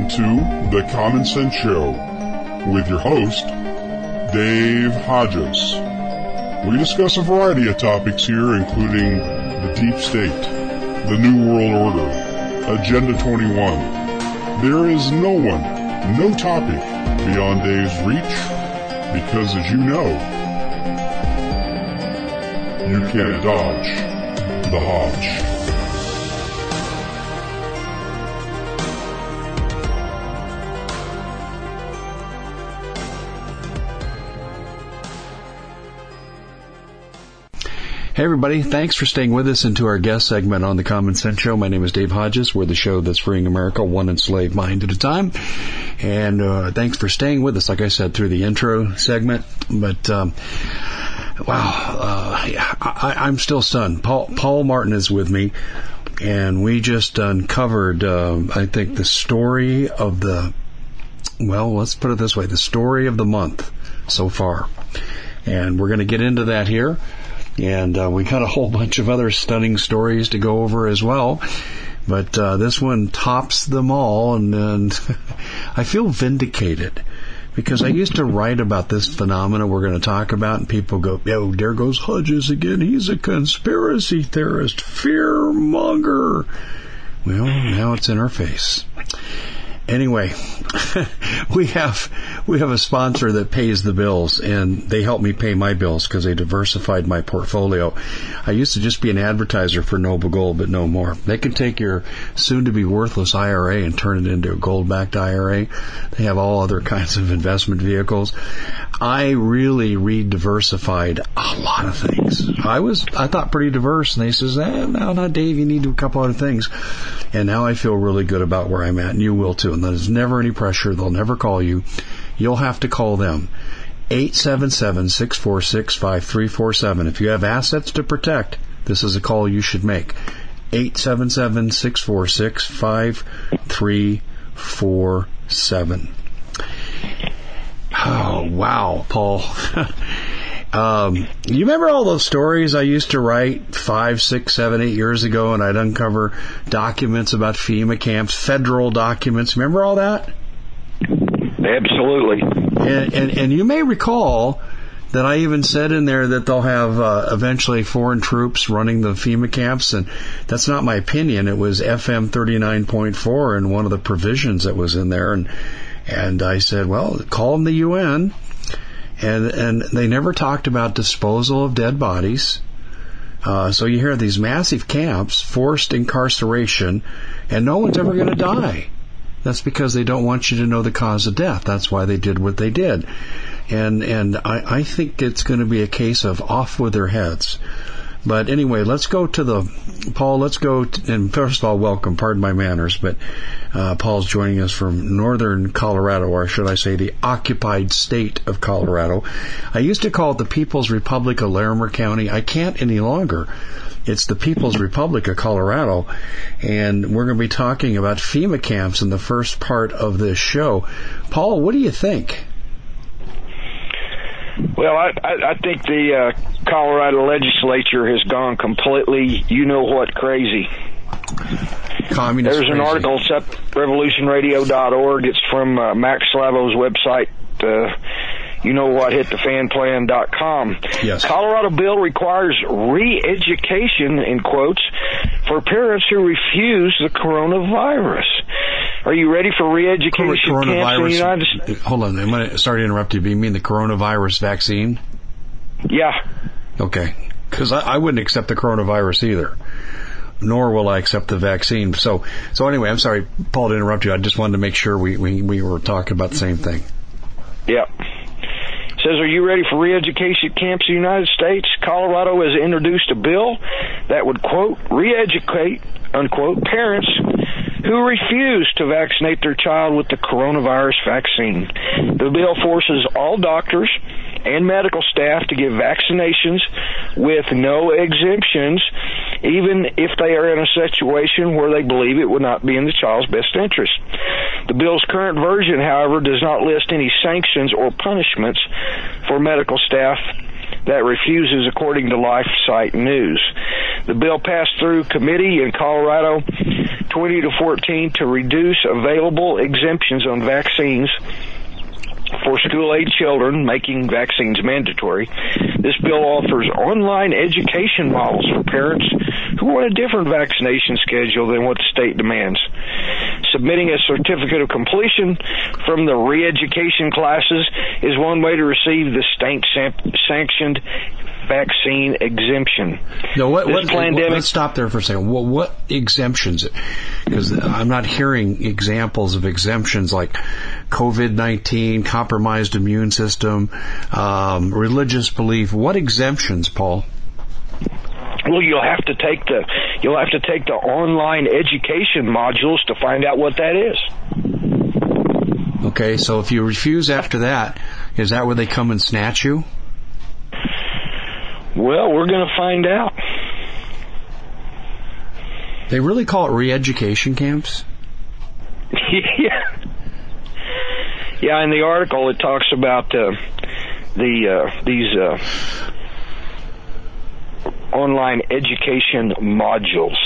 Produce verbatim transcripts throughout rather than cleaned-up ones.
listening to The Common Sense Show with your host, Dave Hodges. We discuss a variety of topics here, including the deep state, the New World Order, Agenda twenty-one. There is no one, no topic beyond Dave's reach, because as you know, you can't dodge the Hodge. Hey everybody, thanks for staying with us into our guest segment on the Common Sense Show. My name is Dave Hodges. We're the show that's freeing America one enslaved mind at a time. And uh, thanks for staying with us, like I said, through the intro segment. But, um, wow, uh, I, I'm still stunned. Paul, Paul Martin is with me, and we just uncovered, uh, I think, the story of the, well, let's put it this way, the story of the month so far. And we're going to get into that here. And uh, we got a whole bunch of other stunning stories to go over as well. But uh, this one tops them all, and, and I feel vindicated. Because I used to write about this phenomena we're going to talk about, and people go, "Yo, there goes Hodges again. He's a conspiracy theorist, fear monger." Well, now it's in our face. Anyway, we have we have a sponsor that pays the bills, and they help me pay my bills because they diversified my portfolio. I used to just be an advertiser for Noble Gold, but no more. They can take your soon-to-be worthless I R A and turn it into a gold-backed I R A. They have all other kinds of investment vehicles. I really re-diversified a lot of things. I was, I thought, pretty diverse, and they says, eh, no, not Dave, you need to do a couple other things. And now I feel really good about where I'm at, and you will too. And there's never any pressure. They'll never call you. You'll have to call them. eight seven seven, six four six, five three four seven. If you have assets to protect, this is a call you should make. eight seven seven, six four six, five three four seven. Oh, wow, Paul. Um, you remember all those stories I used to write five, six, seven, eight years ago, and I'd uncover documents about FEMA camps, federal documents. Remember all that? Absolutely. And, and, and you may recall that I even said in there that they'll have uh, eventually foreign troops running the FEMA camps, and that's not my opinion. It was F M thirty-nine point four and one of the provisions that was in there, and and I said, well, call them the U N. And and they never talked about disposal of dead bodies. Uh, so you hear these massive camps, forced incarceration, and no one's ever going to die. That's because they don't want you to know the cause of death. That's why they did what they did. And and I, I think it's going to be a case of off with their heads. But anyway, let's go to the, Paul, let's go, to, and first of all, welcome, pardon my manners, but uh, Paul's joining us from northern Colorado, or should I say the occupied state of Colorado. I used to call it the People's Republic of Larimer County. I can't any longer. It's the People's Republic of Colorado, and we're going to be talking about FEMA camps in the first part of this show. Paul, what do you think? Well, I, I, I think the uh, Colorado legislature has gone completely, you know what, crazy. Communist There's an crazy. article, it's up revolution radio dot org. It's from uh, Max Slavo's website, uh, you know what, hit the fan plan dot com. Yes. Colorado bill requires re-education, in quotes, for parents who refuse the coronavirus. Are you ready for re-education camps in the United States? Hold on, I'm gonna, sorry to interrupt you, but you mean the coronavirus vaccine? Yeah. Okay, because I, I wouldn't accept the coronavirus either, nor will I accept the vaccine. So, so anyway, I'm sorry, Paul, to interrupt you. I just wanted to make sure we, we, we were talking about the same thing. Yeah. It says, are you ready for re-education camps in the United States? Colorado has introduced a bill that would, quote, re-educate, unquote, parents who refuse to vaccinate their child with the coronavirus vaccine. The bill forces all doctors and medical staff to give vaccinations with no exemptions, even if they are in a situation where they believe it would not be in the child's best interest. The bill's current version, however, does not list any sanctions or punishments for medical staff that refuses, according to LifeSite News. The bill passed through committee in Colorado twenty to fourteen to reduce available exemptions on vaccines for school-age children, making vaccines mandatory. This bill offers online education models for parents who want a different vaccination schedule than what the state demands. Submitting a certificate of completion from the re-education classes is one way to receive the state-sanctioned vaccine exemption. No, what, what, pandemic, let's stop there for a second. What, what exemptions? Because I'm not hearing examples of exemptions like COVID nineteen, compromised immune system, um, religious belief. What exemptions, Paul? Well, you'll have to take the you'll have to take the online education modules to find out what that is. Okay, so if you refuse after that, is that where they come and snatch you? Well, we're going to find out. They really call it re-education camps? Yeah. Yeah, in the article it talks about uh, the uh, these uh, online education modules.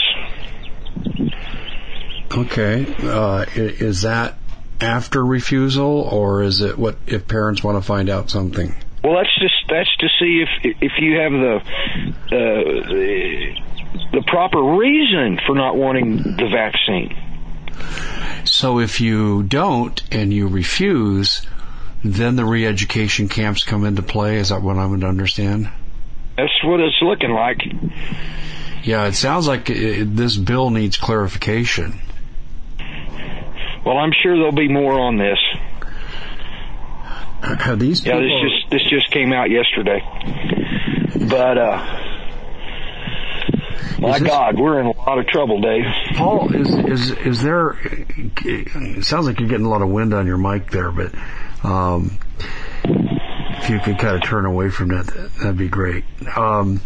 Okay. Uh, is that after refusal, or is it what if parents want to find out something? Well, that's just that's to see if if you have the uh, the proper reason for not wanting the vaccine. So if you don't and you refuse, then the re-education camps come into play. Is that what I would understand? That's what it's looking like. Yeah, it sounds like it, this bill needs clarification. Well, I'm sure there'll be more on this. Have these people... Yeah, this just this just came out yesterday. But uh, my this... God, we're in a lot of trouble, Dave. Paul, is is is there? It sounds like you're getting a lot of wind on your mic there, but um, if you could kind of turn away from that, that'd be great. Um,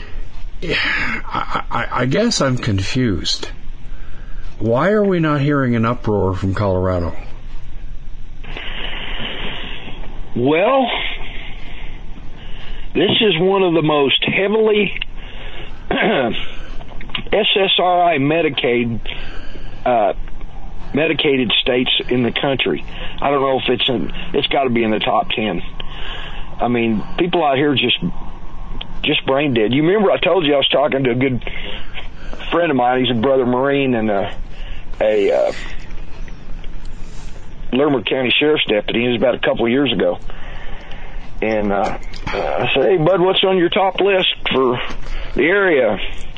I, I, I guess I'm confused. Why are we not hearing an uproar from Colorado? Well, this is one of the most heavily S S R I Medicaid uh, medicated states in the country. I don't know if it's in. It's got to be in the top ten. I mean, people out here just just brain dead. You remember I told you I was talking to a good friend of mine. He's a brother Marine and a, a uh, Larimer County Sheriff's deputy. It was about a couple of years ago. And uh, I said, hey, bud, what's on your top list for the area?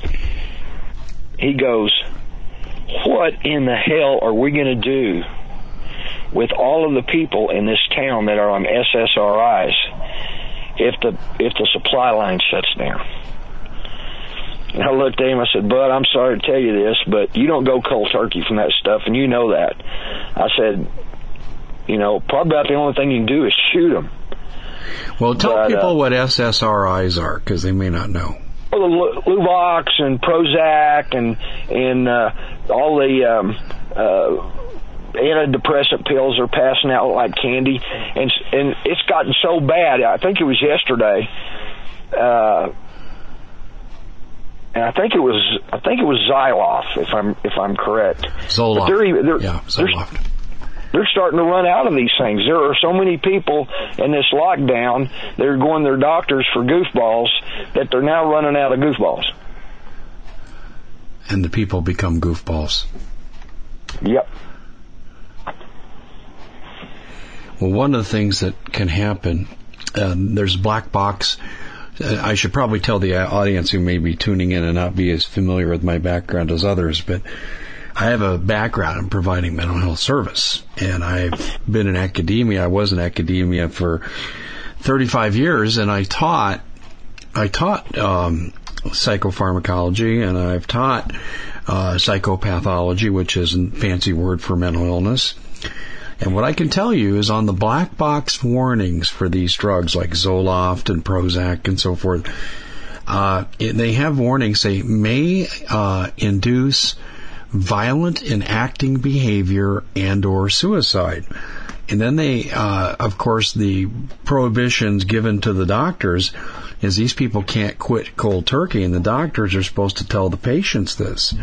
He goes, what in the hell are we going to do with all of the people in this town that are on S S R Is if the if the supply line shuts down? And I looked at him, I said, bud, I'm sorry to tell you this, but you don't go cold turkey from that stuff, and you know that. I said, you know, probably about the only thing you can do is shoot them. Well, tell but, people uh, what S S R Is are, because they may not know. Well, the Luvox and Prozac and and uh, all the um, uh, antidepressant pills are passing out like candy, and and it's gotten so bad. I think it was yesterday, uh, and I think it was I think it was Zoloft, if I'm if I'm correct. Zoloft. They're, they're, yeah, Zoloft. They're starting to run out of these things. There are so many people in this lockdown that are going to their doctors for goofballs that they're now running out of goofballs. And the people become goofballs. Yep. Well, one of the things that can happen, um, there's black box. Uh, I should probably tell the audience who may be tuning in and not be as familiar with my background as others, but I have a background in providing mental health service, and I've been in academia. I was in academia for thirty-five years, and I taught, I taught um, psychopharmacology, and I've taught uh, psychopathology, which is a fancy word for mental illness. And what I can tell you is on the black box warnings for these drugs like Zoloft and Prozac and so forth, uh, they have warnings say may uh, induce violent and acting behavior and or suicide. And then they, uh, of course, the prohibitions given to the doctors is these people can't quit cold turkey, and the doctors are supposed to tell the patients this.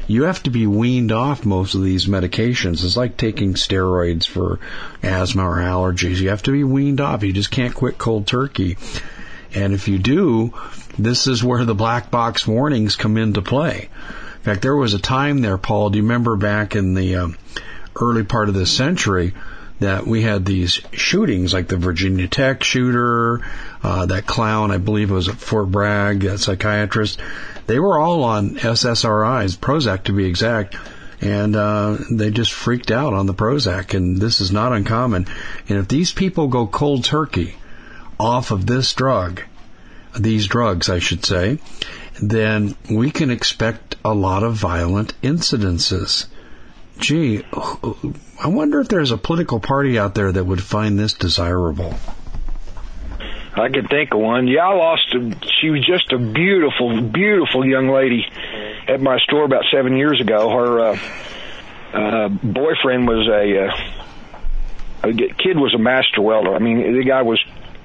you have to be weaned off most of these medications. It's like taking steroids for asthma or allergies. You have to be weaned off. You just can't quit cold turkey. And if you do, this is where the black box warnings come into play. In fact, there was a time there, Paul, do you remember back in the um, early part of this century that we had these shootings, like the Virginia Tech shooter, uh, that clown, I believe it was at Fort Bragg, that psychiatrist. They were all on S S R Is, Prozac to be exact, and uh, they just freaked out on the Prozac, and this is not uncommon. And if these people go cold turkey off of this drug, these drugs, I should say, then we can expect a lot of violent incidences. Gee, I wonder if there's a political party out there that would find this desirable. I could think of one. Yeah, I lost a, she was just a beautiful, beautiful young lady at my store about seven years ago. Her uh, uh, boyfriend was a, uh, a kid was a master welder. I mean, the guy was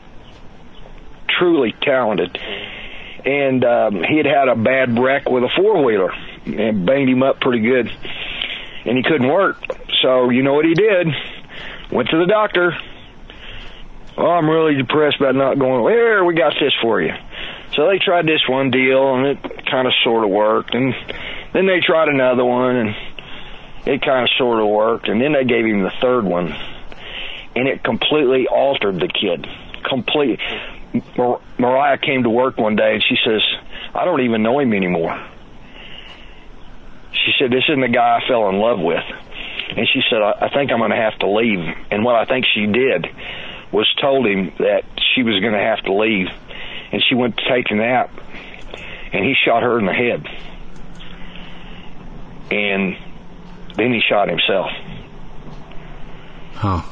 truly talented. And um, he had had a bad wreck with a four-wheeler and banged him up pretty good. And he couldn't work. So you know what he did? Went to the doctor. Oh, I'm really depressed about not going. Here, we got this for you. So they tried this one deal, and it kind of sort of worked. And then they tried another one, and it kind of sort of worked. And then they gave him the third one, and it completely altered the kid. Complete. Mar- Mariah came to work one day, and she says, I don't even know him anymore. She said, this isn't the guy I fell in love with. And she said, I, I think I'm going to have to leave. And what I think she did was told him that she was going to have to leave. And she went to take a nap, and he shot her in the head. And then he shot himself. Huh.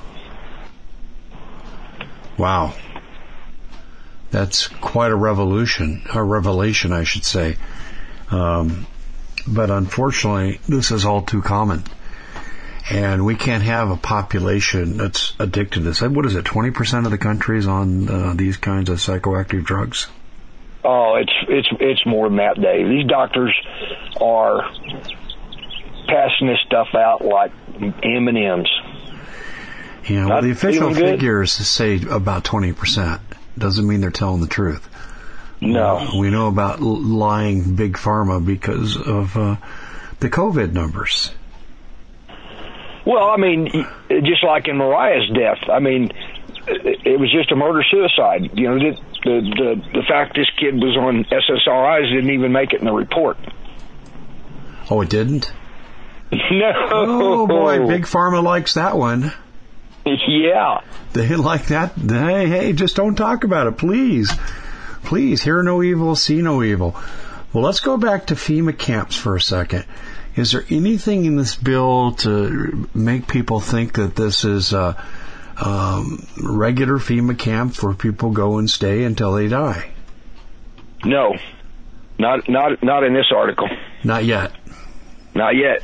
Wow. That's quite a revolution, a revelation, I should say. Um, but unfortunately, this is all too common. And we can't have a population that's addicted to this. What is it, twenty percent of the country is on uh, these kinds of psychoactive drugs? Oh, it's it's it's more than that, Dave. These doctors are passing this stuff out like M and M's. Yeah, well, the official figures say about twenty percent. Doesn't mean they're telling the truth. No. Uh, we know about lying big pharma because of uh, the COVID numbers. Well, I mean, just like in Mariah's death, I mean, it was just a murder-suicide. You know, the, the the the fact this kid was on S S R Is didn't even make it in the report. Oh, it didn't? No. Oh, boy, Big Pharma likes that one. Yeah. They like that. Hey, hey, just don't talk about it, please. Please, hear no evil, see no evil. Well, let's go back to FEMA camps for a second. Is there anything in this bill to make people think that this is a um, regular FEMA camp where people go and stay until they die? No, not not not in this article. Not yet. Not yet.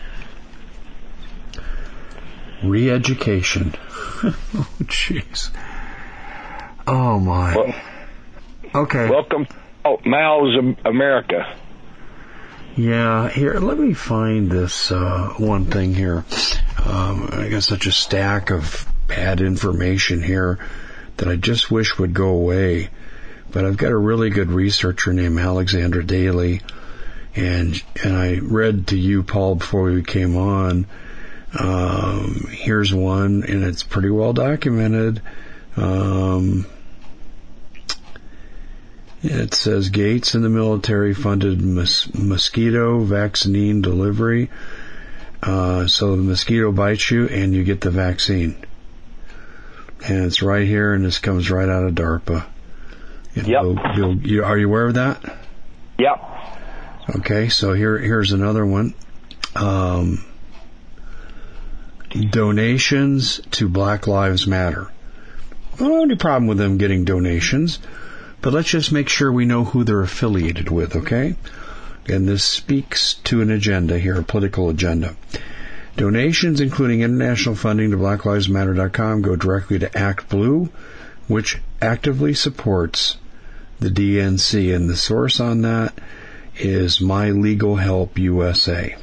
Re-education. Oh, jeez. Oh my. Well, okay. Welcome. Oh, Mao's America. Yeah, here, let me find this uh, one thing here. Um, I got such a stack of bad information here that I just wish would go away. But I've got a really good researcher named Alexandra Daly, and and I read to you, Paul, before we came on. Um, here's one, and it's pretty well documented. Um, It says Gates and the military funded mos- mosquito vaccine delivery. Uh, so the mosquito bites you and you get the vaccine. And it's right here, and this comes right out of DARPA. Yep. You'll, you'll, you, are you aware of that? Yep. Okay, so here here's another one. Um, donations to Black Lives Matter. I don't have any problem with them getting donations. But let's just make sure we know who they're affiliated with, okay? And this speaks to an agenda here, a political agenda. Donations, including international funding to black lives matter dot com, go directly to ActBlue, which actively supports the D N C. And the source on that is My Legal Help U S A.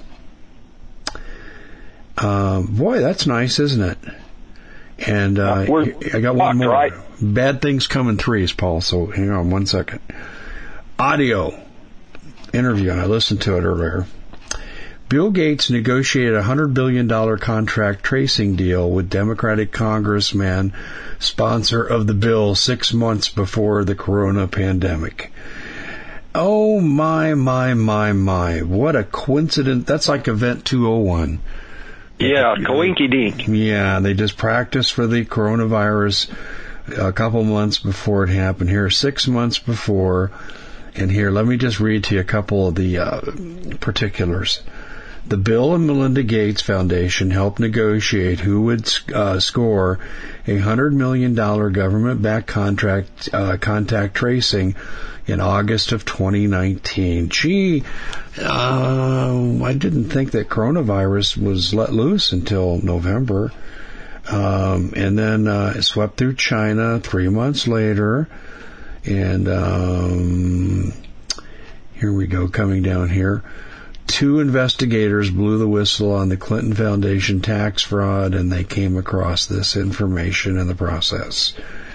Um, boy, that's nice, isn't it? And uh, I got one more. Right. Bad Things Come in Threes, Paul, so hang on one second. Audio interview, and I listened to it earlier. Bill Gates negotiated a one hundred billion dollars contract tracing deal with Democratic congressman, sponsor of the bill, six months before the corona pandemic. Oh, my, my, my, my. What a coincidence. That's like Event two oh one. Yeah, coinky-dink. Yeah, they just practiced for the coronavirus a couple months before it happened. Here, six months before. And here, let me just read to you a couple of the uh, particulars. The Bill and Melinda Gates Foundation helped negotiate who would uh, score a one hundred million dollars government-backed contract, uh, contact tracing in August of twenty nineteen. Gee, uh, I didn't think that coronavirus was let loose until November. Um, and then uh, it swept through China three months later. And um, here we go, coming down here. Two investigators blew the whistle on the Clinton Foundation tax fraud, and they came across this information in the process.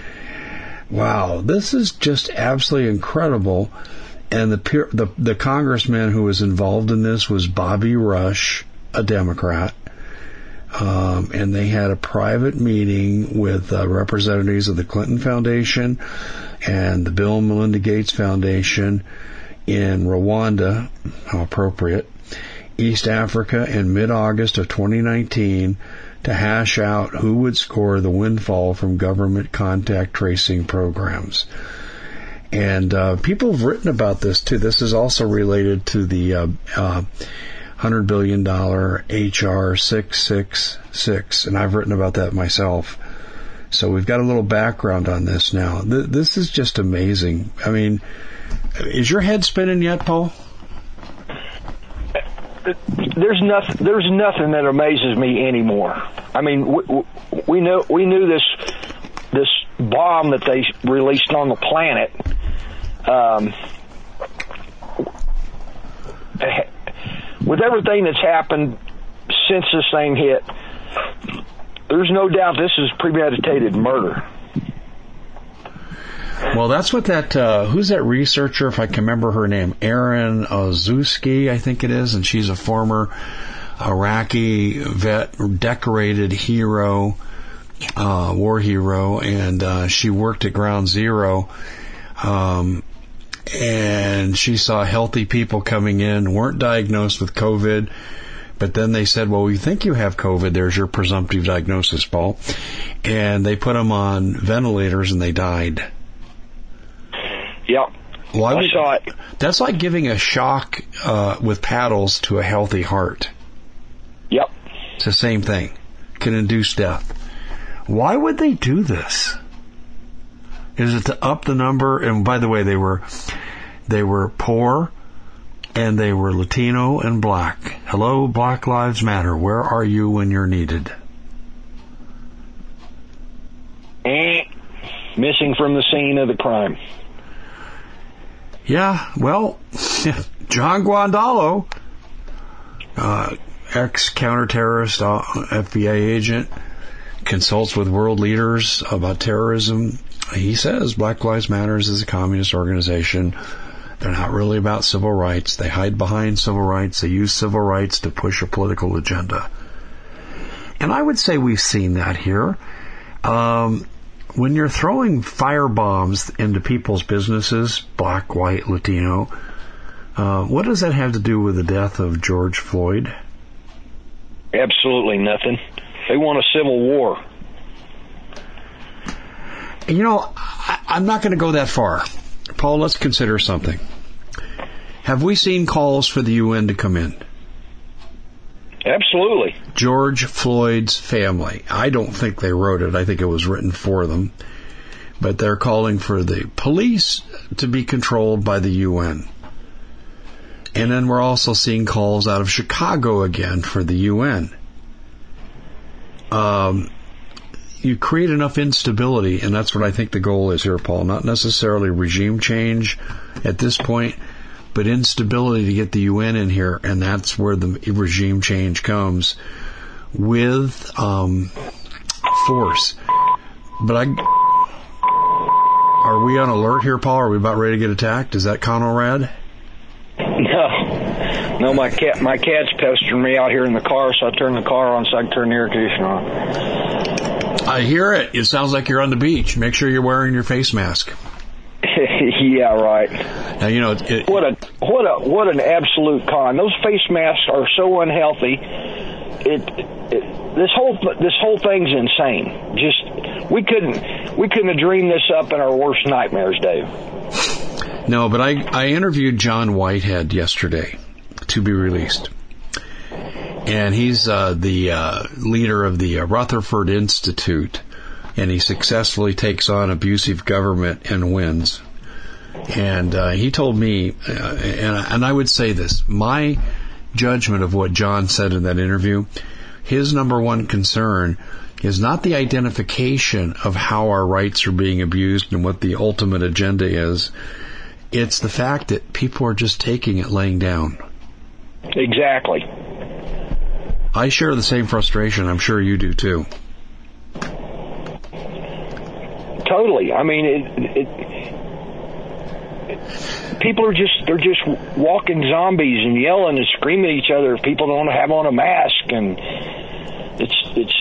Wow, this is just absolutely incredible. And the the, the congressman who was involved in this was Bobby Rush, a Democrat. Um, and they had a private meeting with uh, representatives of the Clinton Foundation and the Bill and Melinda Gates Foundation in Rwanda, how appropriate, East Africa in mid-August of twenty nineteen to hash out who would score the windfall from government contact tracing programs. And uh, people have written about this, too. This is also related to the uh, uh, one hundred billion dollars H R six six six, and I've written about that myself. So we've got a little background on this now. Th- this is just amazing. I mean, is your head spinning yet, Paul? There's nothing. There's nothing that amazes me anymore. I mean, we, we know we knew this this bomb that they released on the planet. Um, with everything that's happened since this thing hit, there's no doubt this is premeditated murder. Well, that's what that, uh, who's that researcher, if I can remember her name, Erin Ozuski, I think it is, and she's a former Iraqi vet, decorated hero, uh, war hero, and uh, she worked at Ground Zero, um, and she saw healthy people coming in, weren't diagnosed with COVID, but then they said, well, we think you have COVID, there's your presumptive diagnosis, Paul, and they put them on ventilators and they died. Yep. Why would, I saw it. That's like giving a shock uh, with paddles to a healthy heart. Yep. It's the same thing. Can induce death. Why would they do this? Is it to up the number? And by the way, they were they were poor, and they were Latino and black. Hello, Black Lives Matter. Where are you when you're needed? Eh, missing from the scene of the crime. Yeah, well, John Guandolo, uh, ex-counterterrorist uh, F B I agent, consults with world leaders about terrorism. He says Black Lives Matter is a communist organization. They're not really about civil rights. They hide behind civil rights. They use civil rights to push a political agenda. And I would say we've seen that here. Um... When you're throwing fire bombs into people's businesses, black, white, Latino, uh, what does that have to do with the death of George Floyd? Absolutely nothing. They want a civil war. You know, I, I'm not going to go that far. Paul, let's consider something. Have we seen calls for the U N to come in? Absolutely. George Floyd's family. I don't think they wrote it. I think it was written for them. But they're calling for the police to be controlled by the U N. And then we're also seeing calls out of Chicago again for the U N. Um, you create enough instability, and that's what I think the goal is here, Paul. Not necessarily regime change at this point, but instability to get the U N in here, and that's where the regime change comes with um, force. But I, are we on alert here, Paul? Are we about ready to get attacked? Is that Conrad? No, no. My cat, my cat's pestering me out here in the car, so I turn the car on so I can turn the air conditioner on. I hear it. It sounds like you're on the beach. Make sure you're wearing your face mask. Yeah, right. Now, you know, it, it, what a what a what an absolute con. Those face masks are so unhealthy. It, it this whole this whole thing's insane. Just we couldn't we couldn't have dreamed this up in our worst nightmares, Dave. No, but I I interviewed John Whitehead yesterday, to be released, and he's uh, the uh, leader of the uh, Rutherford Institute, and he successfully takes on abusive government and wins. And uh, he told me, uh, and, and I would say this, my judgment of what John said in that interview, his number one concern is not the identification of how our rights are being abused and what the ultimate agenda is. It's the fact that people are just taking it laying down. Exactly. I share the same frustration. I'm sure you do too. Totally. I mean, it, it people are just, they're just walking zombies and yelling and screaming at each other if people don't have on a mask, and it's it's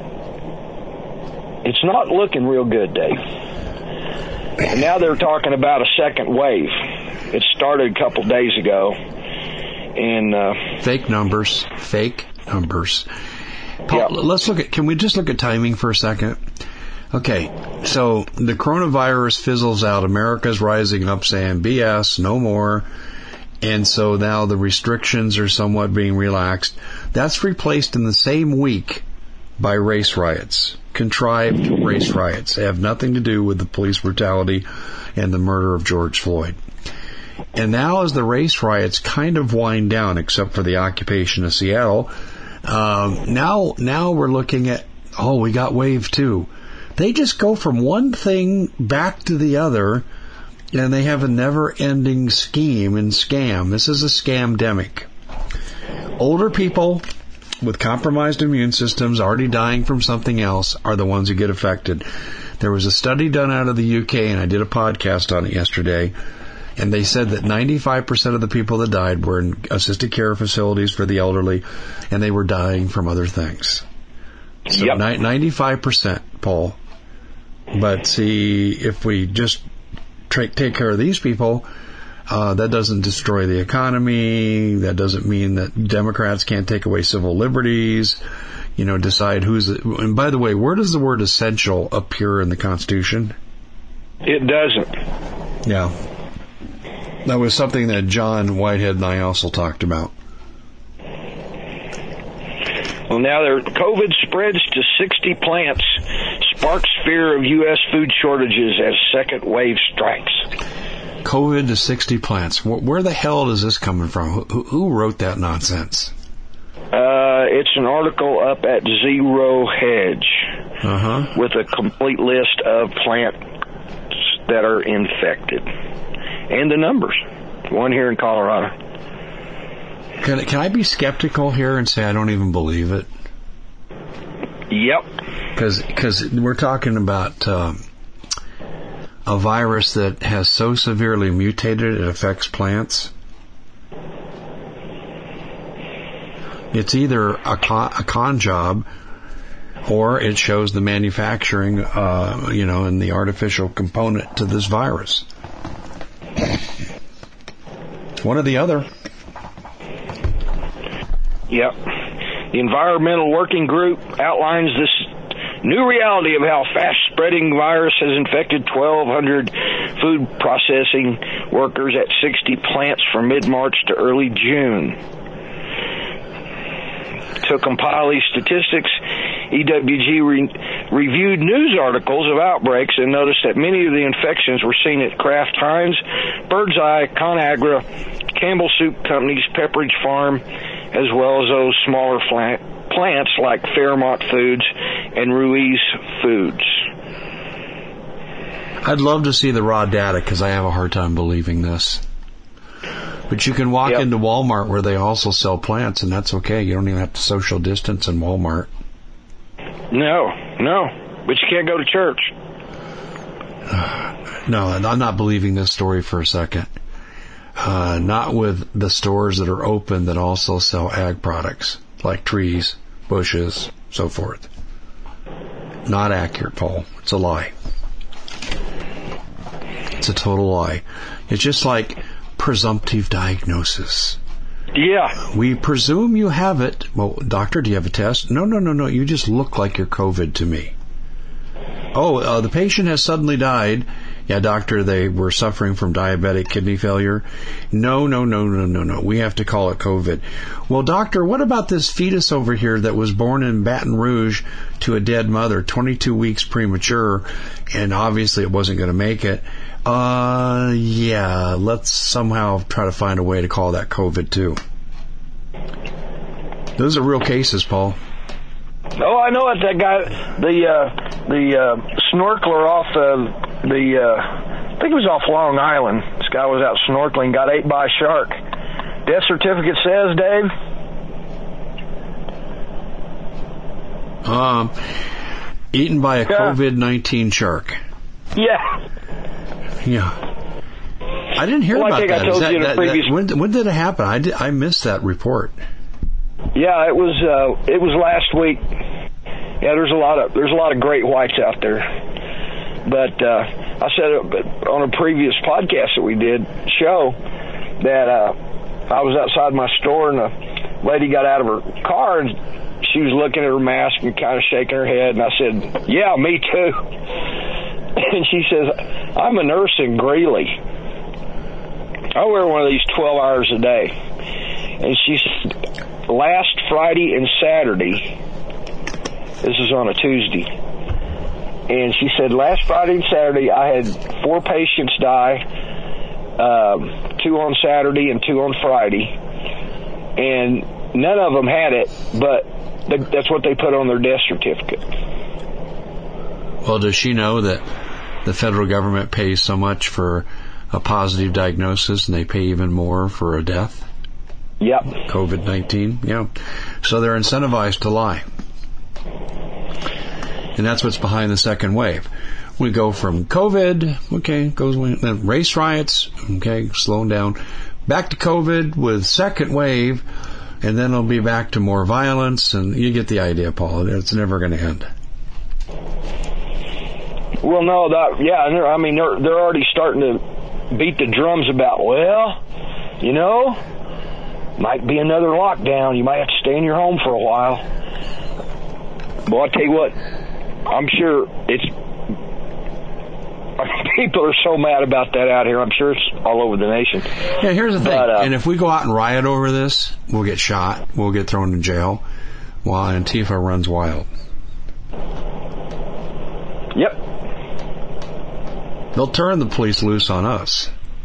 it's not looking real good, Dave. And now they're talking about a second wave. It started a couple days ago, and uh, fake numbers, fake numbers. Paul, yeah. Let's look at. Can we just look at timing for a second? Okay, so the coronavirus fizzles out. America's rising up saying B S, no more. And so now the restrictions are somewhat being relaxed. That's replaced in the same week by race riots, contrived race riots. They have nothing to do with the police brutality and the murder of George Floyd. And now as the race riots kind of wind down, except for the occupation of Seattle, um, now now we're looking at, oh, we got wave two. They just go from one thing back to the other, and they have a never-ending scheme and scam. This is a scamdemic. Older people with compromised immune systems already dying from something else are the ones who get affected. There was a study done out of the U K, and I did a podcast on it yesterday, and they said that ninety-five percent of the people that died were in assisted care facilities for the elderly, and they were dying from other things. So yep. ninety-five percent, Paul. But see, if we just tra- take care of these people, uh, that doesn't destroy the economy. That doesn't mean that Democrats can't take away civil liberties, you know, decide who's... And by the way, where does the word essential appear in the Constitution? It doesn't. Yeah. That was something that John Whitehead and I also talked about. Well, now their COVID spreads to sixty plants, sparks fear of U S food shortages as second wave strikes. COVID to sixty plants. Where the hell is this coming from? Who, who wrote that nonsense? Uh, it's an article up at Zero Hedge uh-huh. with a complete list of plants that are infected and the numbers. One here in Colorado. Can, can I be skeptical here and say I don't even believe it? Yep. Because we're talking about um, a virus that has so severely mutated it affects plants. It's either a con, a con job, or it shows the manufacturing, uh, you know, and the artificial component to this virus. One or the other. Yep. The Environmental Working Group outlines this new reality of how fast-spreading virus has infected twelve hundred food processing workers at sixty plants from mid-March to early June. To compile these statistics, E W G re- reviewed news articles of outbreaks and noticed that many of the infections were seen at Kraft Heinz, Birdseye, ConAgra, Campbell Soup Company's Pepperidge Farm, as well as those smaller plant, plants like Fairmont Foods and Ruiz Foods. I'd love to see the raw data because I have a hard time believing this. But you can walk Yep. into Walmart where they also sell plants, and that's okay. You don't even have to social distance in Walmart. No, no. But you can't go to church. No, I'm not believing this story for a second. Uh, not with the stores that are open that also sell ag products, like trees, bushes, so forth. Not accurate, Paul. It's a lie. It's a total lie. It's just like presumptive diagnosis. Yeah. We presume you have it. Well, doctor, do you have a test? No, no, no, no. You just look like you're COVID to me. Oh, uh, the patient has suddenly died. Yeah, doctor, they were suffering from diabetic kidney failure. No, no, no, no, no, no. We have to call it COVID. Well, doctor, what about this fetus over here that was born in Baton Rouge to a dead mother, twenty-two weeks premature, and obviously it wasn't going to make it? Uh, yeah, let's somehow try to find a way to call that COVID too. Those are real cases, Paul. Oh, I know it. That guy, the uh, the uh, snorkeler off uh, the, uh, I think it was off Long Island. This guy was out snorkeling, got ate by a shark. Death certificate says, Dave? Um, eaten by a Yeah. COVID nineteen shark. Yeah. Yeah. I didn't hear Well, I about think I that. told Is that, you in a that, previous- that when, when did it happen? I, did, I missed that report. Yeah, it was uh, it was last week. Yeah, there's a lot of there's a lot of great whites out there. But uh, I said it on a previous podcast that we did show that uh, I was outside my store and a lady got out of her car and she was looking at her mask and kind of shaking her head, and I said, "Yeah, me too." And she says, "I'm a nurse in Greeley. I wear one of these twelve hours a day." And she said, last Friday and Saturday, this is on a Tuesday, and she said, last Friday and Saturday, I had four patients die, um, two on Saturday and two on Friday, and none of them had it, but th- that's what they put on their death certificate. Well, does she know that the federal government pays so much for a positive diagnosis and they pay even more for a death? Yep. COVID nineteen, yeah. So they're incentivized to lie. And that's what's behind the second wave. We go from COVID, okay, goes then race riots, okay, slowing down, back to COVID with second wave, and then it'll be back to more violence, and you get the idea, Paul. It's never going to end. Well, no, that, yeah, and they're, I mean, they're, they're already starting to beat the drums about, well, you know, might be another lockdown. You might have to stay in your home for a while. Well, I'll tell you what, I'm sure it's, people are so mad about that out here. I'm sure it's all over the nation. Yeah, here's the thing. But, uh, and if we go out and riot over this, we'll get shot. We'll get thrown in jail while Antifa runs wild. Yep. They'll turn the police loose on us.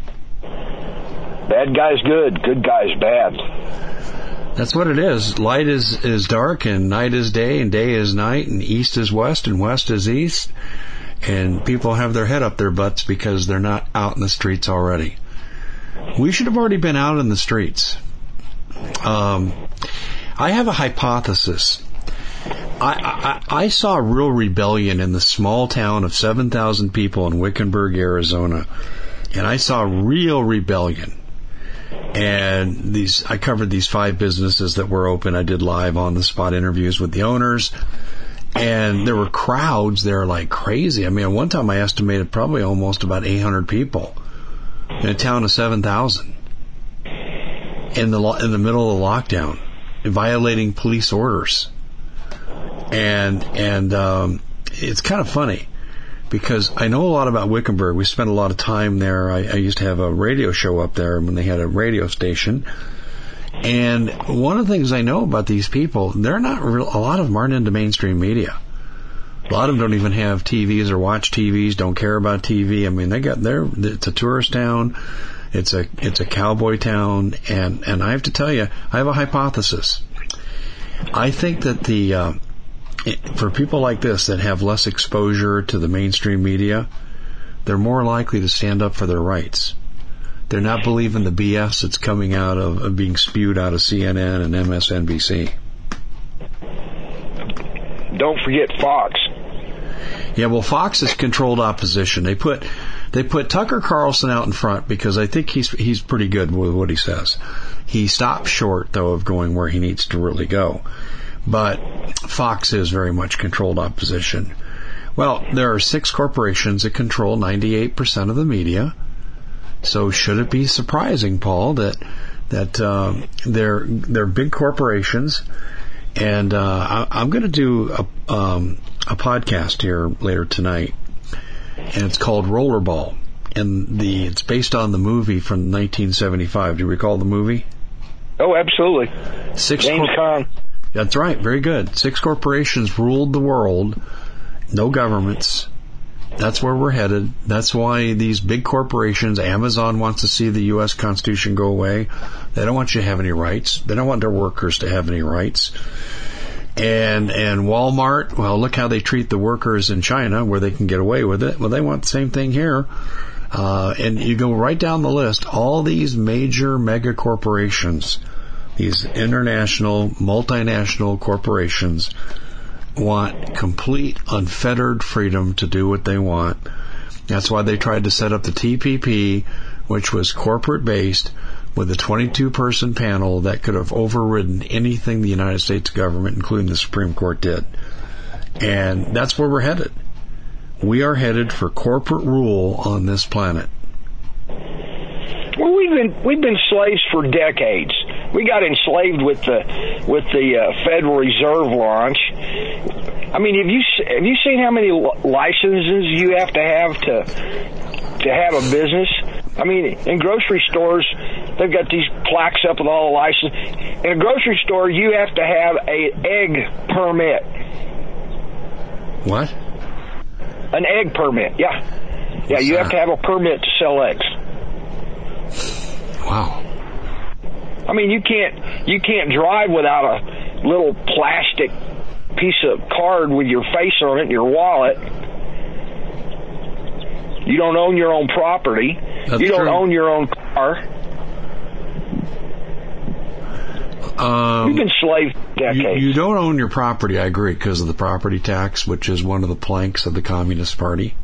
Bad guy's good, good guy's bad. That's what it is. Light is, is dark, and night is day, and day is night, and east is west, and west is east. And people have their head up their butts because they're not out in the streets already. We should have already been out in the streets. Um, I have a hypothesis. I, I, I saw a real rebellion in the small town of seven thousand people in Wickenburg, Arizona. And I saw real rebellion. And these, I covered these five businesses that were open. I did live on the spot interviews with the owners. And there were crowds there like crazy. I mean, at one time I estimated probably almost about eight hundred people in a town of seven thousand in the, in the middle of the lockdown, violating police orders. And, and, um, it's kind of funny because I know a lot about Wickenburg. We spent a lot of time there. I, I used to have a radio show up there when they had a radio station. And one of the things I know about these people, they're not real, a lot of them aren't into mainstream media. A lot of them don't even have T Vs or watch T Vs, don't care about T V. I mean, they got their, it's a tourist town. It's a, it's a cowboy town. And, and I have to tell you, I have a hypothesis. I think that the, uh, it, for people like this that have less exposure to the mainstream media, they're more likely to stand up for their rights. They're not believing the B S that's coming out of, of being spewed out of C N N and M S N B C. Don't forget Fox. Yeah, well, Fox is controlled opposition. They put they put Tucker Carlson out in front because I think he's he's pretty good with what he says. He stops short, though, of going where he needs to really go. But Fox is very much controlled opposition. Well, there are six corporations that control ninety-eight percent of the media. So should it be surprising, Paul, that that uh, they're they're big corporations? And uh, I, I'm going to do a, um, a podcast here later tonight, and it's called Rollerball, and the it's based on the movie from nineteen seventy-five. Do you recall the movie? Oh, absolutely. Six James cor- Caan. That's right. Very good. Six corporations ruled the world. No governments. That's where we're headed. That's why these big corporations, Amazon wants to see the U S Constitution go away. They don't want you to have any rights. They don't want their workers to have any rights. And and Walmart, well, look how they treat the workers in China where they can get away with it. Well, they want the same thing here. Uh, and you go right down the list, all these major mega corporations, these international, multinational corporations want complete unfettered freedom to do what they want. That's why they tried to set up the T P P, which was corporate based, with a twenty-two person panel that could have overridden anything the United States government, including the Supreme Court, did. And that's where we're headed. We are headed for corporate rule on this planet. Well, we've been we've been slaves for decades. We got enslaved with the with the uh, Federal Reserve launch. I mean, have you have you seen how many licenses you have to have to to have a business? I mean, in grocery stores, they've got these plaques up with all the licenses. In a grocery store, you have to have an egg permit. What? An egg permit, yeah. Yeah, What's you that? have to have a permit to sell eggs. Wow. I mean, you can't you can't drive without a little plastic piece of card with your face on it in your wallet. You don't own your own property. That's you don't true. own your own car. Um, We've been slaves for decades. You, you don't own your property, I agree, because of the property tax, which is one of the planks of the Communist Party.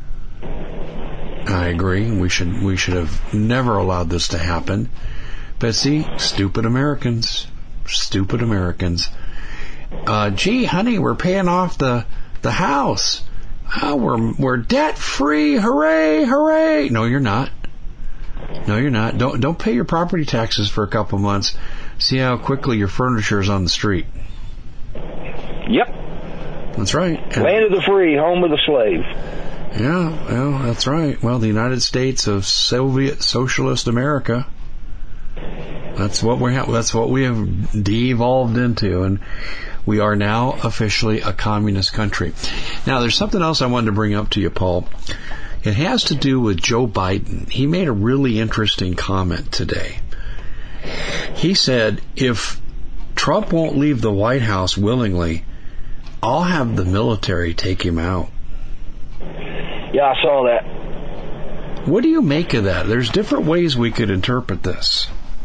I agree. We should we should have never allowed this to happen. But see, stupid Americans. Stupid Americans. Uh, gee, honey, we're paying off the the house. Oh, we're we're debt free. Hooray, hooray. No, you're not. No, you're not. Don't don't pay your property taxes for a couple months. See how quickly your furniture is on the street. Yep. That's right. And, Land of the free, home of the slave. yeah, well, that's right. Well, the United States of Soviet Socialist America. That's what we have. That's what we have de-evolved into, and we are now officially a communist country. Now, there's something else I wanted to bring up to you, Paul. It has to do with Joe Biden. He made a really interesting comment today. He said, if Trump won't leave the White House willingly, I'll have the military take him out. Yeah, I saw that. What do you make of that? There's different ways we could interpret this.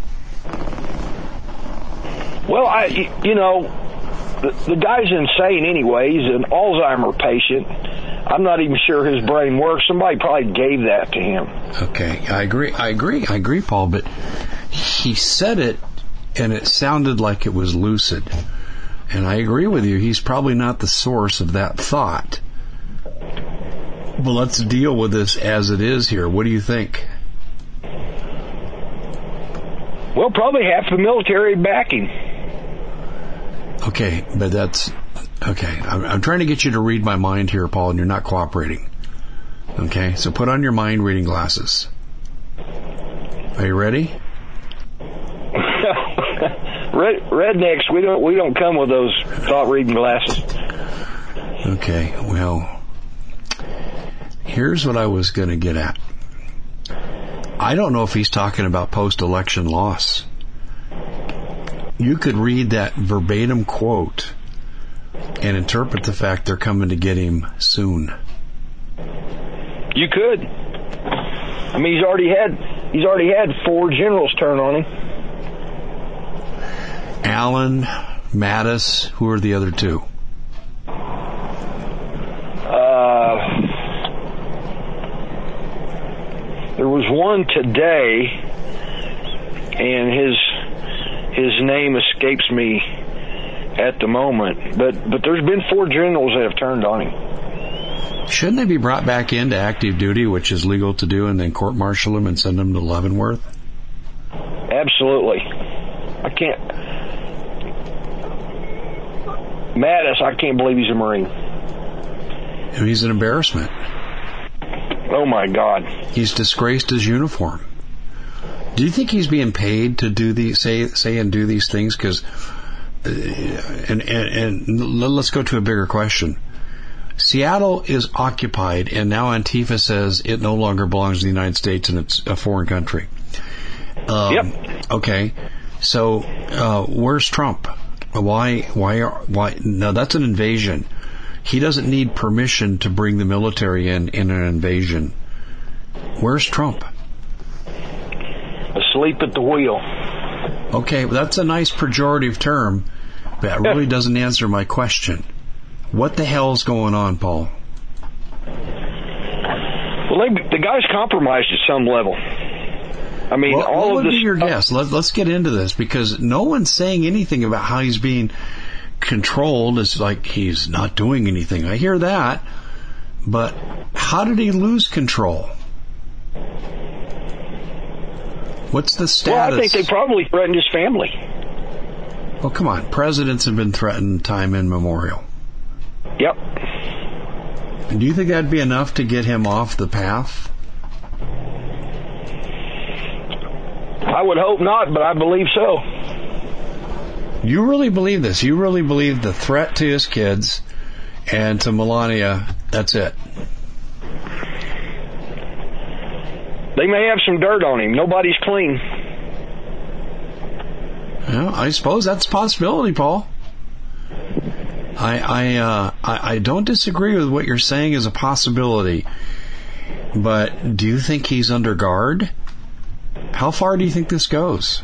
Well, I, you know, the, the guy's insane anyway. He's an Alzheimer patient. I'm not even sure his brain works. Somebody probably gave that to him. Okay, I agree. I agree. I agree, Paul, but he said it and it sounded like it was lucid. And I agree with you. He's probably not the source of that thought. But let's deal with this as it is here. What do you think? Well, probably half the military backing. Okay, but that's... Okay, I'm, I'm trying to get you to read my mind here, Paul, and you're not cooperating. Okay, so put on your mind reading glasses. Are you ready? Red, rednecks, we don't we don't come with those thought reading glasses. Okay, well, here's what I was going to get at. I don't know if he's talking about post-election loss. You could read that verbatim quote and interpret the fact they're coming to get him soon. You could. I mean, he's already had He's already had four generals turn on him. Allen, Mattis, who are the other two? Uh, there was one today, and his his name escapes me at the moment. But but there's been four generals that have turned on him. Shouldn't they be brought back into active duty, which is legal to do, and then court-martial them and send them to Leavenworth? Absolutely. I can't. Mattis, I can't believe he's a Marine. He's an embarrassment. Oh, my God. He's disgraced his uniform. Do you think he's being paid to do these, say, say and do these things? Because, uh, and, and, and let's go to a bigger question. Seattle is occupied, and now Antifa says it no longer belongs to the United States and it's a foreign country. Um, yep. Okay. So, uh, where's Trump? Why, why, are, why? No, that's an invasion. He doesn't need permission to bring the military in in an invasion. Where's Trump? Asleep at the wheel. Okay, well, that's a nice pejorative term, but it really doesn't answer my question. What the hell's going on, Paul? Well, they, the guy's compromised at some level. I mean, well, all what of would this. Be your guess? Let, let's get into this, because no one's saying anything about how he's being controlled. It's like he's not doing anything. I hear that, but how did he lose control? What's the status? Well, I think they probably threatened his family. Well, come on. Presidents have been threatened time immemorial. Yep. Do you think that'd be enough to get him off the path? I would hope not, but I believe so. You really believe this? You really believe the threat to his kids and to Melania, that's it? They may have some dirt on him. Nobody's clean. Well, I suppose that's a possibility, Paul. I I, uh, I I don't disagree with what you're saying is a possibility, but do you think he's under guard? How far do you think this goes?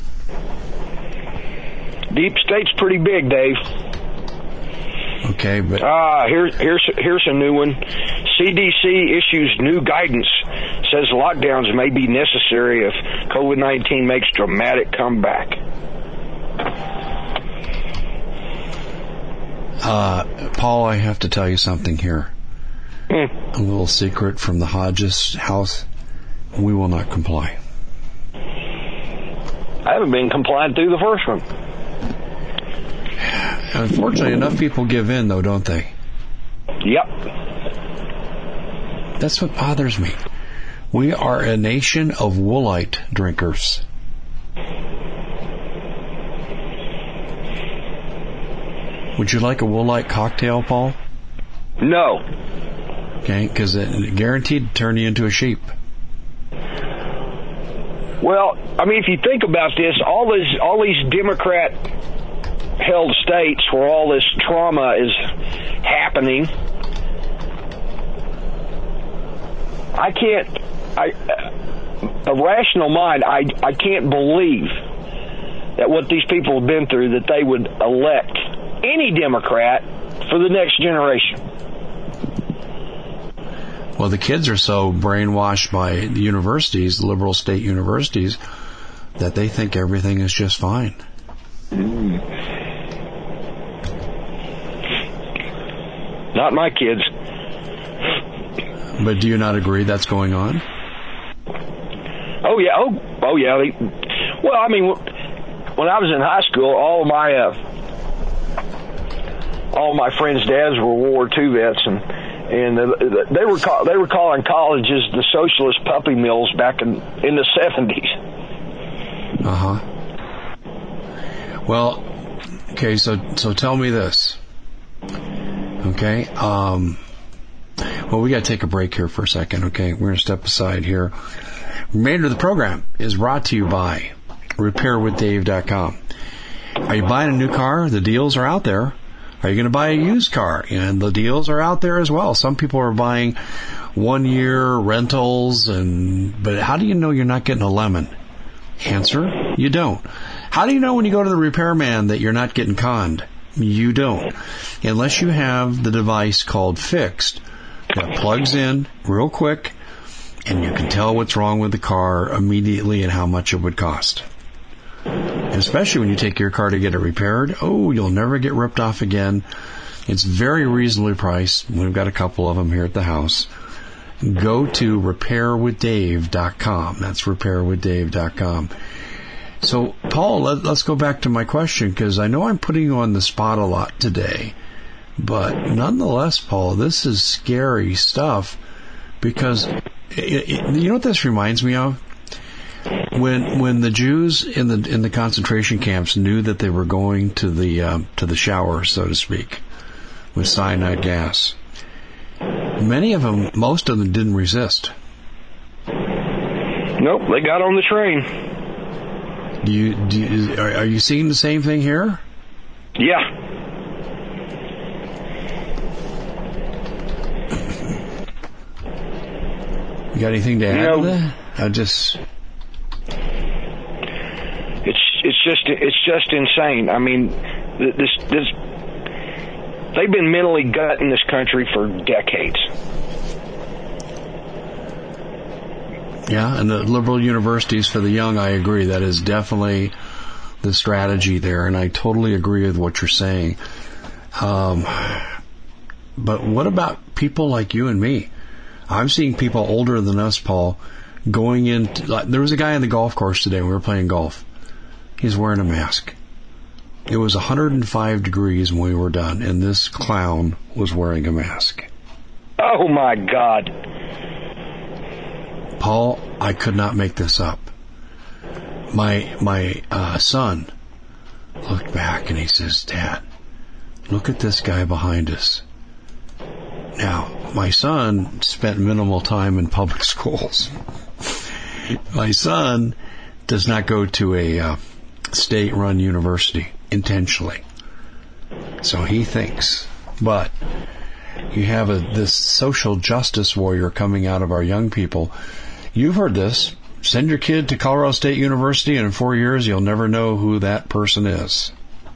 Deep State's pretty big, Dave. Okay, but ah, here, here's here's a new one. C D C issues new guidance, says lockdowns may be necessary if COVID nineteen makes dramatic comeback. Uh, Paul, I have to tell you something here. Mm. A little secret from the Hodges house. We will not comply. I haven't been compliant through the first one. Unfortunately, enough people give in, though, don't they? Yep. That's what bothers me. We are a nation of Woolite drinkers. Would you like a Woolite cocktail, Paul? No. Okay, because it guaranteed to turn you into a sheep. Well, I mean, if you think about this, all these all these Democrat-held states where all this trauma is happening, I can't. I a rational mind, I I can't believe that what these people have been through, that they would elect any Democrat for the next generation. Well, the kids are so brainwashed by the universities, the liberal state universities, that they think everything is just fine. Mm. Not my kids. But do you not agree that's going on? Oh yeah, oh, oh yeah. They, well, I mean, when I was in high school, all of my uh, all my friends' dads were World War Two vets, and and they were call, they were calling colleges the socialist puppy mills back in in the seventies. Uh huh. Well, okay, so so tell me this. Okay, um, well, we got to take a break here for a second. Okay, we're going to step aside here. Remainder of the program is brought to you by repair with dave dot com. Are you buying a new car? The deals are out there. Are you going to buy a used car? And the deals are out there as well. Some people are buying one year rentals, and but how do you know you're not getting a lemon? Answer, you don't. How do you know when you go to the repairman that you're not getting conned? You don't. Unless you have the device called Fixed that plugs in real quick and you can tell what's wrong with the car immediately and how much it would cost. And especially when you take your car to get it repaired, oh, you'll never get ripped off again. It's very reasonably priced. We've got a couple of them here at the house. Go to repair with dave dot com. That's repair with dave dot com. So, Paul, let, let's go back to my question, because I know I'm putting you on the spot a lot today. But nonetheless, Paul, this is scary stuff, because it, it, you know what this reminds me of? When when the Jews in the in the concentration camps knew that they were going to the uh, to the shower, so to speak, with cyanide gas, many of them, most of them, didn't resist. Nope, they got on the train. Do you, do you, are, are you seeing the same thing here? Yeah. You got anything to add you know, to that? I just. It's it's just it's just insane. I mean, this this they've been mentally gutting this country for decades. Yeah, and the liberal universities for the young, I agree. That is definitely the strategy there, and I totally agree with what you're saying. Um, but what about people like you and me? I'm seeing people older than us, Paul, going into... Like, there was a guy on the golf course today. We were playing golf. He's wearing a mask. It was one hundred five degrees when we were done, and this clown was wearing a mask. Oh, my God. Paul, I could not make this up. My my uh, son looked back and he says, "Dad, look at this guy behind us." Now, my son spent minimal time in public schools. My son does not go to a uh, state-run university intentionally. So he thinks. But you have a, this social justice warrior coming out of our young people. You've heard this. Send your kid to Colorado State University, and in four years, you'll never know who that person is.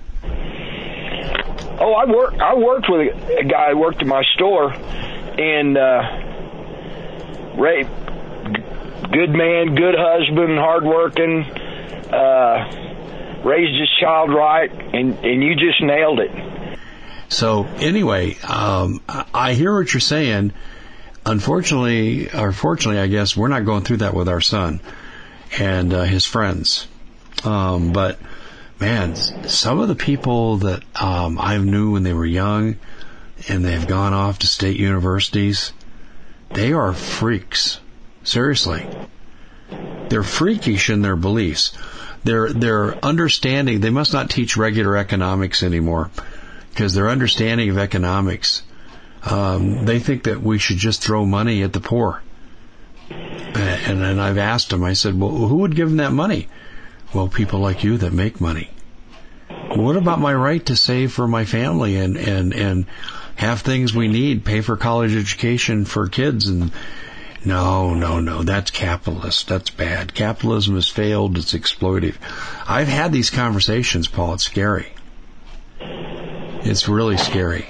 Oh, I worked. I worked with a guy who worked in my store, and uh, Ray, good man, good husband, hardworking, uh, raised his child right, and and you just nailed it. So anyway, um, I hear what you're saying. Unfortunately, or fortunately, I guess, we're not going through that with our son and uh, his friends. Um, but, man, some of the people that um, I knew when they were young and they've gone off to state universities, they are freaks. Seriously. They're freakish in their beliefs. They're, they're understanding, they must not teach regular economics anymore, because their understanding of economics, um, they think that we should just throw money at the poor. And, and I've asked them, I said, well, who would give them that money? Well, people like you that make money. What about my right to save for my family and, and, and have things we need, pay for college education for kids? And no, no, no, that's capitalist. That's bad. Capitalism has failed. It's exploitive. I've had these conversations, Paul. It's scary. It's really scary.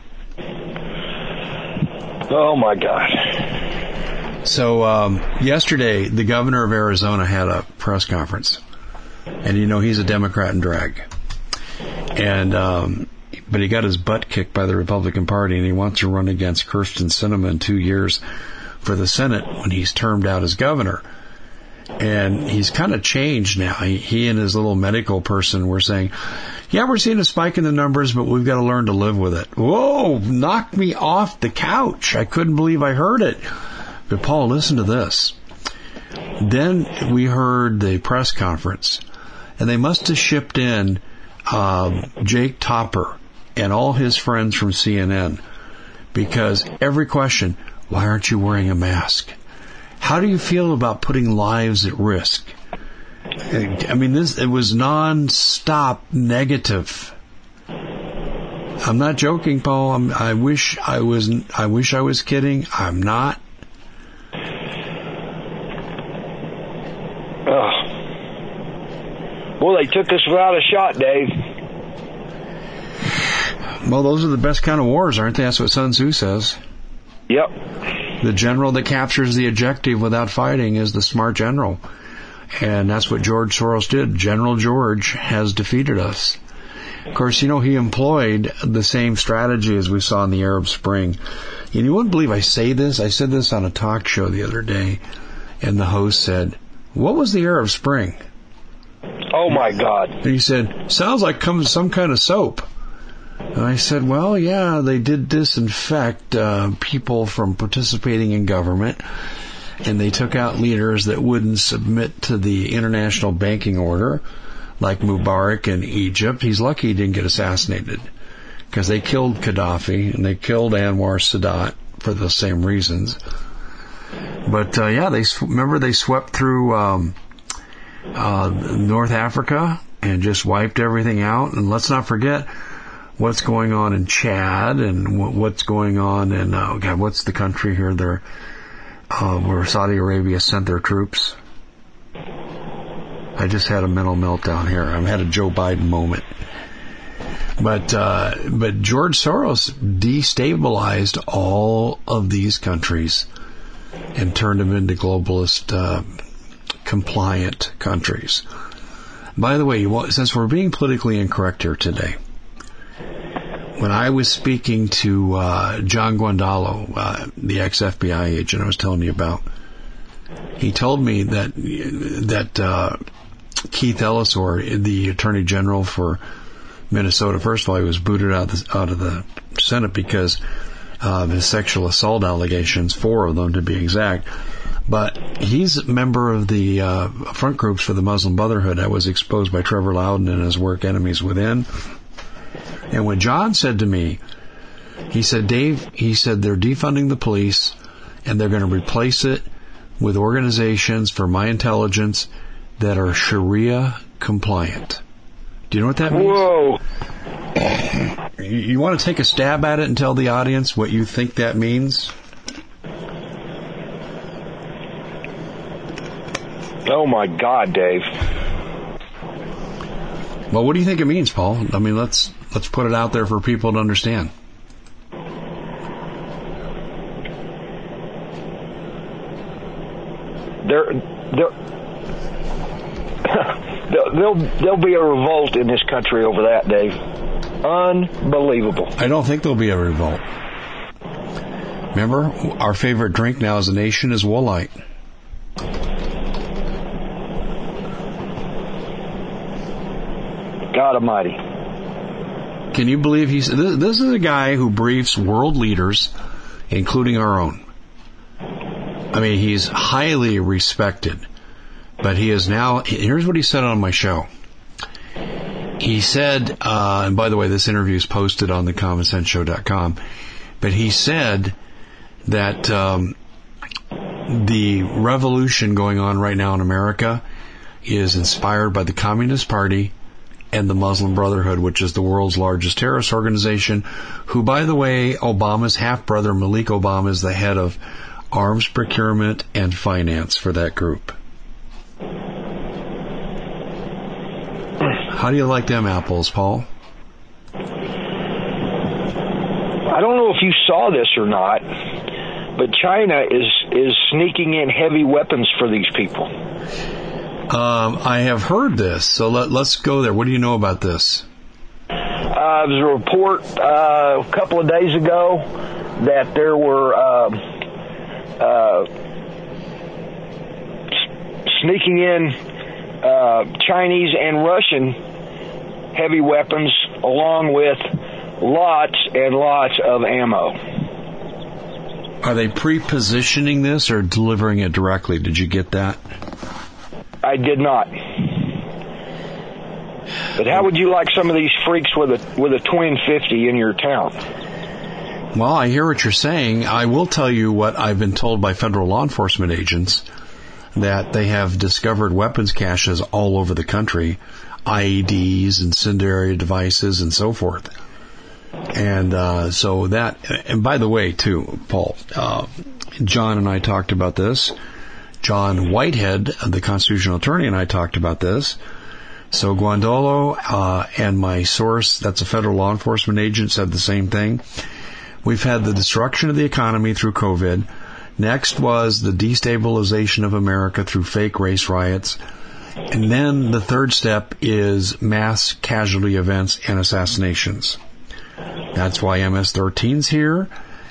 Oh, my God. So um, yesterday, the governor of Arizona had a press conference. And, you know, he's a Democrat in drag. And um, but he got his butt kicked by the Republican Party, and he wants to run against Kyrsten Sinema in two years for the Senate when he's termed out as governor. And he's kind of changed now. He, he and his little medical person were saying, yeah, we're seeing a spike in the numbers, but we've got to learn to live with it. Whoa, knocked me off the couch. I couldn't believe I heard it. But Paul, listen to this. Then we heard the press conference, and they must have shipped in um, Jake Topper and all his friends from C N N, because every question, why aren't you wearing a mask? How do you feel about putting lives at risk? I mean, this it was non-stop negative. I'm not joking, Paul. I'm, I wish I was. I wish I was kidding. I'm not. Oh. Well, they took us without a shot, Dave. Well, those are the best kind of wars, aren't they? That's what Sun Tzu says. Yep. The general that captures the objective without fighting is the smart general. And that's what George Soros did. General George has defeated us. Of course, you know, he employed the same strategy as we saw in the Arab Spring. And you wouldn't believe I say this. I said this on a talk show the other day, and the host said, "What was the Arab Spring?" Oh, my God. And he said, "Sounds like some kind of soap." And I said, well, yeah, they did disinfect uh, people from participating in government, and they took out leaders that wouldn't submit to the international banking order, like Mubarak in Egypt. He's lucky he didn't get assassinated, because they killed Gaddafi, and they killed Anwar Sadat for the same reasons. But, uh, yeah, they remember they swept through um, uh, North Africa and just wiped everything out. And let's not forget what's going on in Chad and what's going on in, uh, God, what's the country here there, uh, where Saudi Arabia sent their troops? I just had a mental meltdown here. I've had a Joe Biden moment. But, uh, but George Soros destabilized all of these countries and turned them into globalist, uh, compliant countries. By the way, since we're being politically incorrect here today, when I was speaking to uh, John Guandolo, uh, the ex-F B I agent I was telling you about, he told me that that uh, Keith Ellison, the Attorney General for Minnesota, first of all, he was booted out of the, out of the Senate because of his sexual assault allegations, four of them to be exact. But he's a member of the uh, front groups for the Muslim Brotherhood that was exposed by Trevor Loudon and his work, Enemies Within. And when John said to me, he said, Dave, he said, they're defunding the police and they're going to replace it with organizations for my intelligence that are Sharia compliant. Do you know what that means? Whoa. You, you want to take a stab at it and tell the audience what you think that means? Oh, my God, Dave. Well, what do you think it means, Paul? I mean, let's let's put it out there for people to understand. There, there, there'll there'll be a revolt in this country over that, Dave. Unbelievable. I don't think there'll be a revolt. Remember, our favorite drink now as a nation is Woolite. God Almighty. Can you believe he's... This, this is a guy who briefs world leaders, including our own. I mean, he's highly respected. But he is now... Here's what he said on my show. He said... Uh, and by the way, this interview is posted on the common sense show dot com. But he said that um, the revolution going on right now in America is inspired by the Communist Party and the Muslim Brotherhood, which is the world's largest terrorist organization, who, by the way, Obama's half-brother, Malik Obama, is the head of arms procurement and finance for that group. How do you like them apples, Paul? I don't know if you saw this or not, but China is, is sneaking in heavy weapons for these people. Um, I have heard this, so let, let's go there. What do you know about this? Uh, there was a report uh, a couple of days ago that there were uh, uh, sneaking in uh, Chinese and Russian heavy weapons along with lots and lots of ammo. Are they pre-positioning this or delivering it directly? Did you get that? I did not. But how would you like some of these freaks with a with a twin fifty in your town? Well, I hear what you're saying. I will tell you what I've been told by federal law enforcement agents, that they have discovered weapons caches all over the country, I E Ds, incendiary devices, and so forth. And uh, so that, and by the way, too, Paul, uh, John and I talked about this. John Whitehead, the constitutional attorney, and I talked about this. So Guandolo uh, and my source, that's a federal law enforcement agent, said the same thing. We've had the destruction of the economy through COVID. Next was the destabilization of America through fake race riots. And then the third step is mass casualty events and assassinations. That's why M S thirteen's here.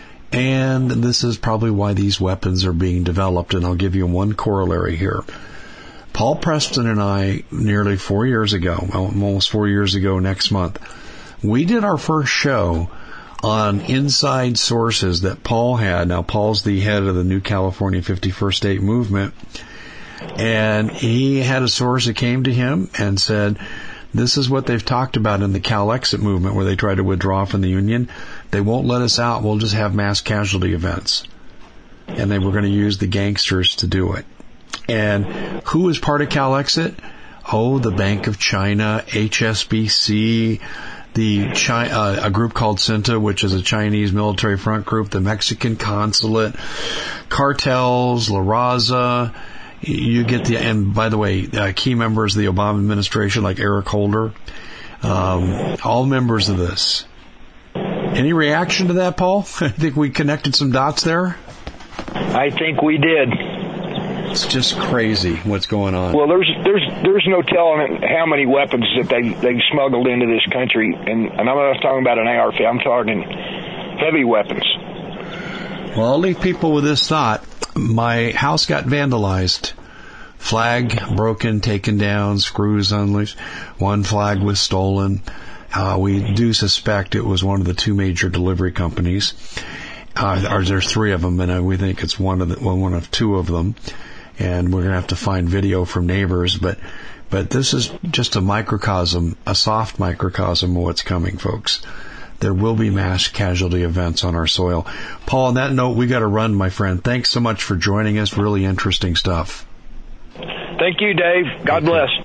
And this is probably why these weapons are being developed. And I'll give you one corollary here. Paul Preston and I, nearly four years ago, almost four years ago next month, we did our first show on inside sources that Paul had. Now, Paul's the head of the New California fifty-first State Movement, and he had a source that came to him and said, this is what they've talked about in the Cal-Exit movement, where they try to withdraw from the Union. They won't let us out. We'll just have mass casualty events. And they were going to use the gangsters to do it. And who is part of Cal-Exit? Oh, the Bank of China, H S B C, the Chi- uh, a group called CINTA, which is a Chinese military front group, the Mexican consulate, cartels, La Raza. You get the, and by the way, uh, key members of the Obama administration like Eric Holder, um, all members of this. Any reaction to that, Paul? I think we connected some dots there. I think we did. It's just crazy what's going on. Well, there's there's there's no telling how many weapons that they they smuggled into this country, and, and I'm not talking about an A R fifty. I'm talking heavy weapons. Well, I'll leave people with this thought. My house got vandalized. Flag broken, taken down, screws unloosed. One flag was stolen. Uh, we do suspect it was one of the two major delivery companies. Uh, or there's three of them, and uh, we think it's one of the, well, one of two of them. And we're going to have to find video from neighbors, but, but this is just a microcosm, a soft microcosm of what's coming, folks. There will be mass casualty events on our soil. Paul, on that note, we got to run, my friend. Thanks so much for joining us. Really interesting stuff. Thank you, Dave. God bless.